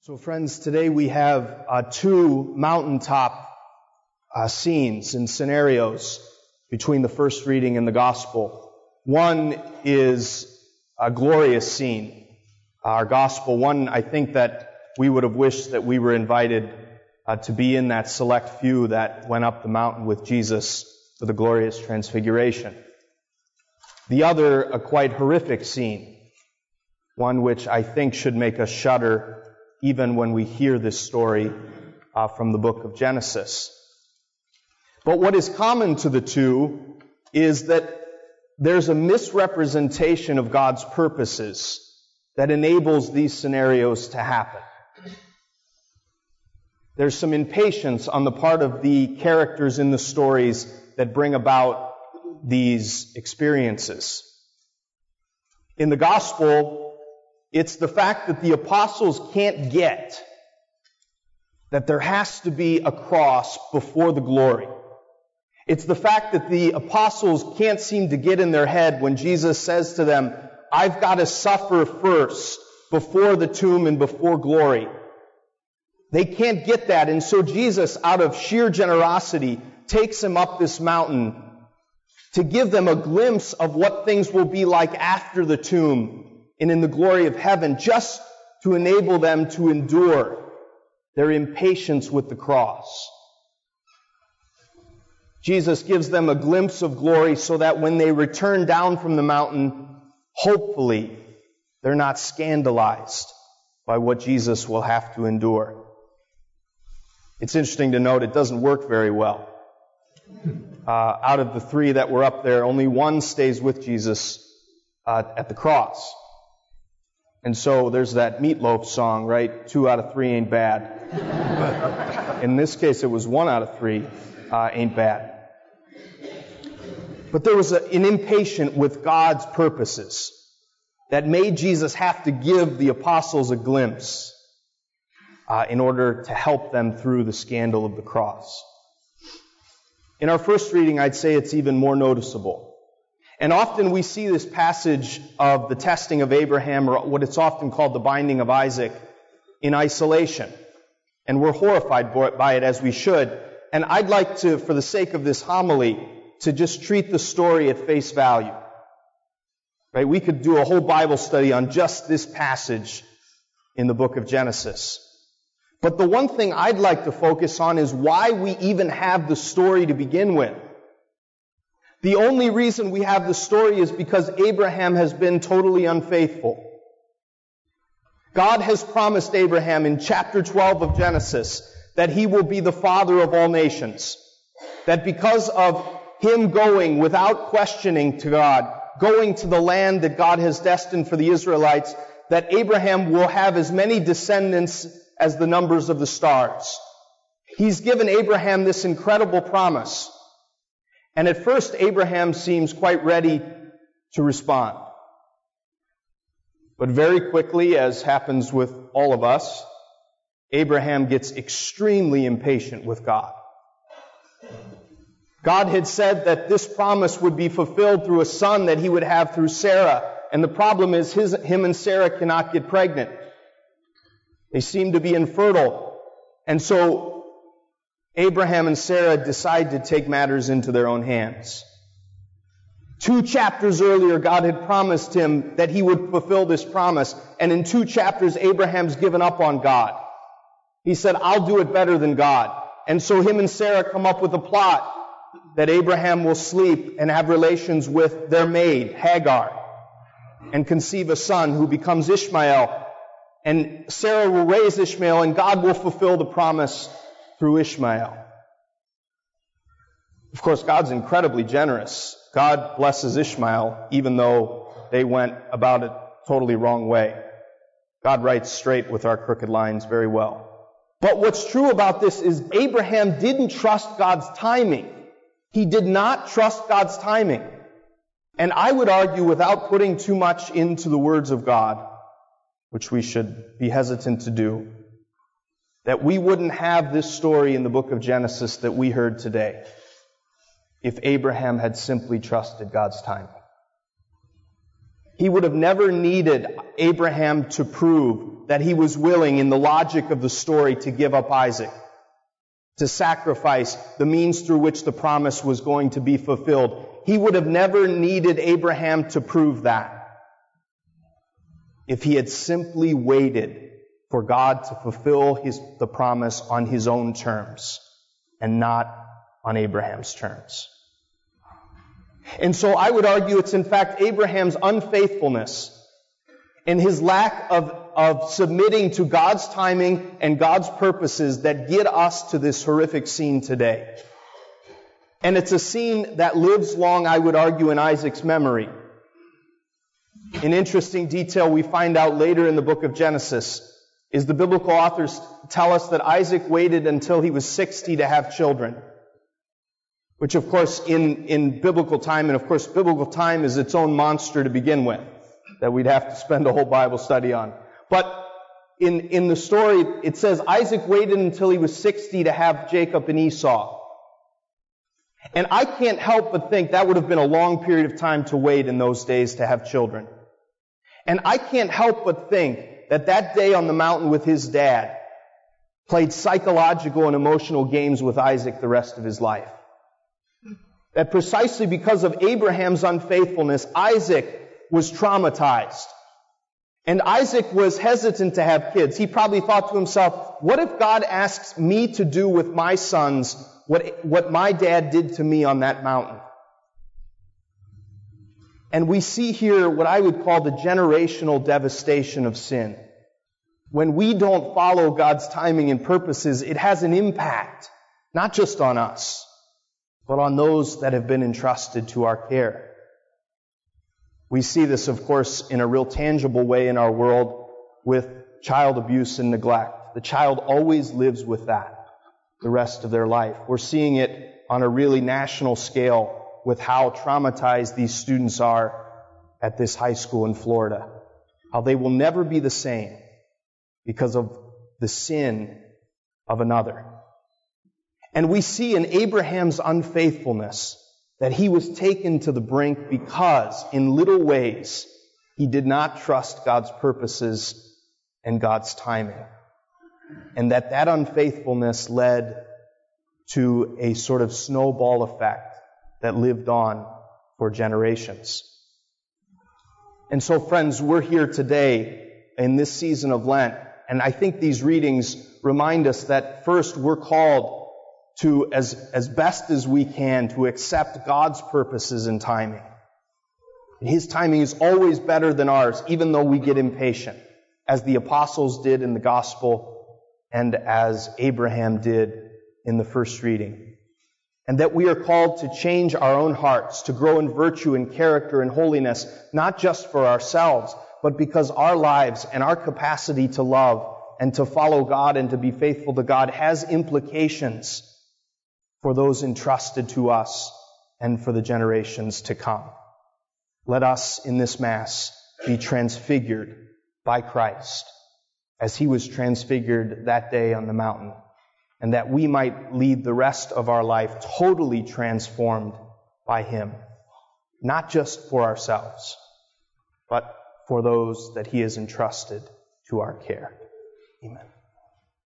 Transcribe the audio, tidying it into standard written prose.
So friends, today we have two mountaintop scenes and scenarios between the first reading and the gospel. One is a glorious scene, our gospel. One, I think that we would have wished that we were invited to be in that select few that went up the mountain with Jesus for the glorious transfiguration. The other, a quite horrific scene, one which I think should make us shudder even when we hear this story from the book of Genesis. But what is common to the two is that there's a misrepresentation of God's purposes that enables these scenarios to happen. There's some impatience on the part of the characters in the stories that bring about these experiences. In the gospel, it's the fact that the apostles can't get that there has to be a cross before the glory. It's the fact that the apostles can't seem to get in their head when Jesus says to them, I've got to suffer first before the tomb and before glory. They can't get that, and so Jesus, out of sheer generosity, takes them up this mountain to give them a glimpse of what things will be like after the tomb and in the glory of heaven, just to enable them to endure their impatience with the cross. Jesus gives them a glimpse of glory so that when they return down from the mountain, hopefully they're not scandalized by what Jesus will have to endure. It's interesting to note it doesn't work very well. Out of the three that were up there, only one stays with Jesus at the cross. And so there's that Meatloaf song, right? 2 out of 3 ain't bad. In this case, it was 1 out of 3 ain't bad. But there was an impatience with God's purposes that made Jesus have to give the apostles a glimpse in order to help them through the scandal of the cross. In our first reading, I'd say it's even more noticeable. And often we see this passage of the testing of Abraham, or what it's often called the binding of Isaac, in isolation. And we're horrified by it, as we should. And I'd like to, for the sake of this homily, to just treat the story at face value. Right? We could do a whole Bible study on just this passage in the book of Genesis. But the one thing I'd like to focus on is why we even have the story to begin with. The only reason we have the story is because Abraham has been totally unfaithful. God has promised Abraham in chapter 12 of Genesis that he will be the father of all nations. That because of him going without questioning to God, going to the land that God has destined for the Israelites, that Abraham will have as many descendants as the numbers of the stars. He's given Abraham this incredible promise. And at first, Abraham seems quite ready to respond. But very quickly, as happens with all of us, Abraham gets extremely impatient with God. God had said that this promise would be fulfilled through a son that he would have through Sarah. And the problem is him and Sarah cannot get pregnant. They seem to be infertile. And so Abraham and Sarah decide to take matters into their own hands. 2 chapters earlier, God had promised him that he would fulfill this promise. And in 2 chapters, Abraham's given up on God. He said, I'll do it better than God. And so him and Sarah come up with a plot that Abraham will sleep and have relations with their maid, Hagar, and conceive a son who becomes Ishmael. And Sarah will raise Ishmael, and God will fulfill the promise through Ishmael. Of course, God's incredibly generous. God blesses Ishmael, even though they went about it totally wrong way. God writes straight with our crooked lines very well. But what's true about this is Abraham didn't trust God's timing. He did not trust God's timing. And I would argue, without putting too much into the words of God, which we should be hesitant to do, that we wouldn't have this story in the book of Genesis that we heard today if Abraham had simply trusted God's timing. He would have never needed Abraham to prove that he was willing, in the logic of the story, to give up Isaac, to sacrifice the means through which the promise was going to be fulfilled. He would have never needed Abraham to prove that if he had simply waited for God to fulfill the promise on his own terms and not on Abraham's terms. And so I would argue it's in fact Abraham's unfaithfulness and his lack of submitting to God's timing and God's purposes that get us to this horrific scene today. And it's a scene that lives long, I would argue, in Isaac's memory. An interesting detail we find out later in the book of Genesis is the biblical authors tell us that Isaac waited until he was 60 to have children. Which, of course, in biblical time, and of course, biblical time is its own monster to begin with, that we'd have to spend a whole Bible study on. But in the story, it says Isaac waited until he was 60 to have Jacob and Esau. And I can't help but think that would have been a long period of time to wait in those days to have children. And I can't help but think that day on the mountain with his dad played psychological and emotional games with Isaac the rest of his life. That precisely because of Abraham's unfaithfulness, Isaac was traumatized. And Isaac was hesitant to have kids. He probably thought to himself, what if God asks me to do with my sons what my dad did to me on that mountain? And we see here what I would call the generational devastation of sin. When we don't follow God's timing and purposes, it has an impact, not just on us, but on those that have been entrusted to our care. We see this, of course, in a real tangible way in our world with child abuse and neglect. The child always lives with that the rest of their life. We're seeing it on a really national scale with how traumatized these students are at this high school in Florida. How they will never be the same because of the sin of another. And we see in Abraham's unfaithfulness that he was taken to the brink because, in little ways, he did not trust God's purposes and God's timing. And that unfaithfulness led to a sort of snowball effect that lived on for generations. And so, friends, we're here today in this season of Lent, and I think these readings remind us that first we're called to, as best as we can, to accept God's purposes and timing. His timing is always better than ours, even though we get impatient, as the apostles did in the gospel and as Abraham did in the first reading. And that we are called to change our own hearts, to grow in virtue and character and holiness, not just for ourselves, but because our lives and our capacity to love and to follow God and to be faithful to God has implications for those entrusted to us and for the generations to come. Let us in this Mass be transfigured by Christ as He was transfigured that day on the mountain, and that we might lead the rest of our life totally transformed by Him, not just for ourselves, but for those that He has entrusted to our care. Amen.